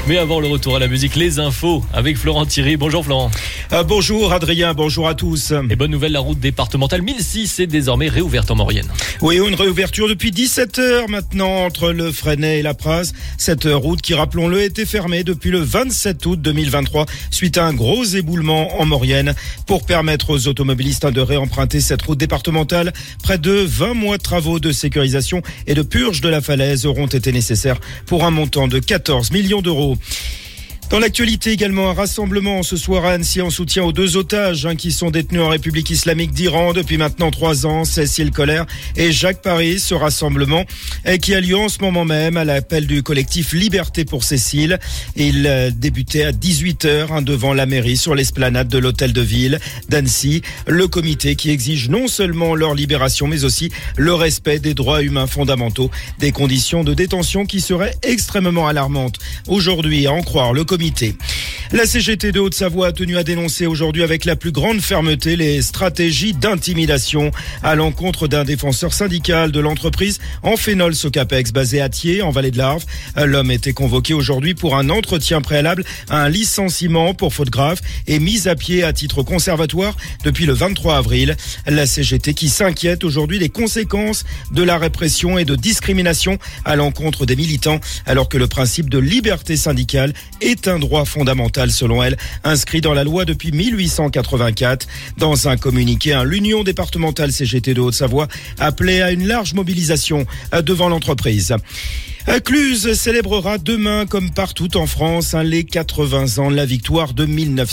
Mais avant le retour à la musique, les infos avec Florent Thierry. Bonjour Florent. Bonjour Adrien, bonjour à tous. Et bonne nouvelle, la route départementale 1006 est désormais réouverte en Maurienne. Oui, une réouverture depuis 17h maintenant entre le Fresnay et la Praz. Cette route qui, rappelons-le, était fermée depuis le 27 août 2023 suite à un gros éboulement en Maurienne. Pour permettre aux automobilistes de réemprunter cette route départementale, près de 20 mois de travaux de sécurisation et de purge de la falaise auront été nécessaires pour un montant de 14 millions d'euros. Dans l'actualité également, un rassemblement ce soir à Annecy en soutien aux deux otages qui sont détenus en République islamique d'Iran depuis maintenant 3 ans, Cécile Collère et Jacques Paris. Ce rassemblement qui a lieu en ce moment même à l'appel du collectif Liberté pour Cécile. Il débutait à 18h devant la mairie sur l'esplanade de l'hôtel de ville d'Annecy. Le comité qui exige non seulement leur libération mais aussi le respect des droits humains fondamentaux, des conditions de détention qui seraient extrêmement alarmantes. Aujourd'hui, à en croire le comité. La CGT de Haute-Savoie a tenu à dénoncer aujourd'hui avec la plus grande fermeté les stratégies d'intimidation à l'encontre d'un défenseur syndical de l'entreprise Amphénol Socapex basé à Thiers en Vallée de l'Arve. L'homme était convoqué aujourd'hui pour un entretien préalable à un licenciement pour faute grave et mis à pied à titre conservatoire depuis le 23 avril. La CGT qui s'inquiète aujourd'hui des conséquences de la répression et de discrimination à l'encontre des militants alors que le principe de liberté syndicale est un droit fondamental selon elle, inscrit dans la loi depuis 1884. Dans un communiqué, l'Union départementale CGT de Haute-Savoie appelait à une large mobilisation devant l'entreprise. Cluse célébrera demain, comme partout en France, les 80 ans de la victoire de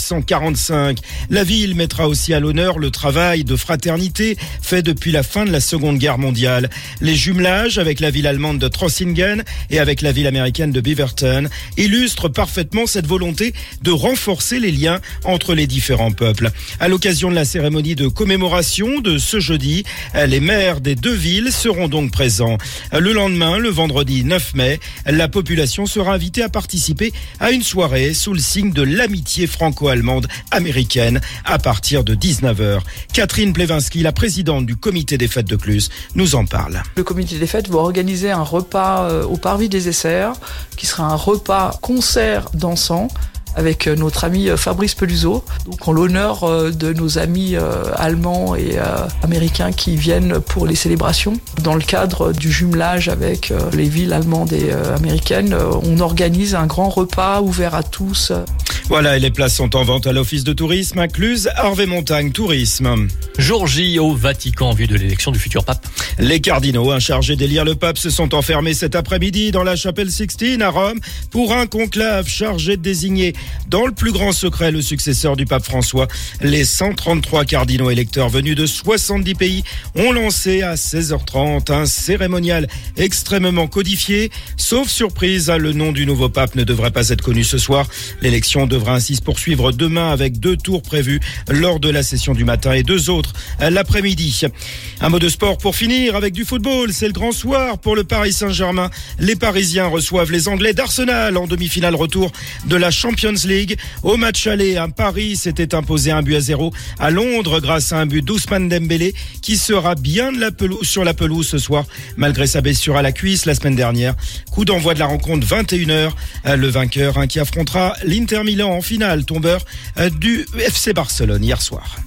1945. La ville mettra aussi à l'honneur le travail de fraternité fait depuis la fin de la Seconde Guerre mondiale. Les jumelages avec la ville allemande de Trossingen et avec la ville américaine de Beaverton illustrent parfaitement cette volonté de renforcer les liens entre les différents peuples. À l'occasion de la cérémonie de commémoration de ce jeudi, les maires des deux villes seront donc présents. Le lendemain, le vendredi 9 mai, la population sera invitée à participer à une soirée sous le signe de l'amitié franco-allemande américaine à partir de 19h. Catherine Plevinski, la présidente du comité des fêtes de Cluse, nous en parle. Le comité des fêtes va organiser un repas au Parvis des Essers, qui sera un repas concert dansant avec notre ami Fabrice Peluso, donc en l'honneur de nos amis allemands et américains qui viennent pour les célébrations. Dans le cadre du jumelage avec les villes allemandes et américaines, on organise un grand repas ouvert à tous. Voilà, et les places sont en vente à l'Office de tourisme à Cluse, Harvey Montagne Tourisme. Jour J au Vatican en vue de l'élection du futur pape. Les cardinaux chargés d'élire le pape se sont enfermés cet après-midi dans la chapelle Sixtine à Rome pour un conclave chargé de désigner dans le plus grand secret le successeur du pape François. Les 133 cardinaux électeurs venus de 70 pays ont lancé à 16h30 un cérémonial extrêmement codifié. Sauf surprise, le nom du nouveau pape ne devrait pas être connu ce soir. L'élection devra ainsi se poursuivre demain avec 2 tours prévus lors de la session du matin et 2 autres l'après-midi. Un mot de sport pour finir avec du football. C'est le grand soir pour le Paris Saint-Germain. Les Parisiens reçoivent les Anglais d'Arsenal en demi-finale retour de la Champions League. Au match aller, Paris s'était imposé 1-0 à Londres grâce à un but d'Ousmane Dembélé qui sera bien sur la pelouse ce soir malgré sa blessure à la cuisse la semaine dernière. Coup d'envoi de la rencontre 21h. Le vainqueur qui affrontera l'Inter Milan en finale, tombeur du FC Barcelone hier soir.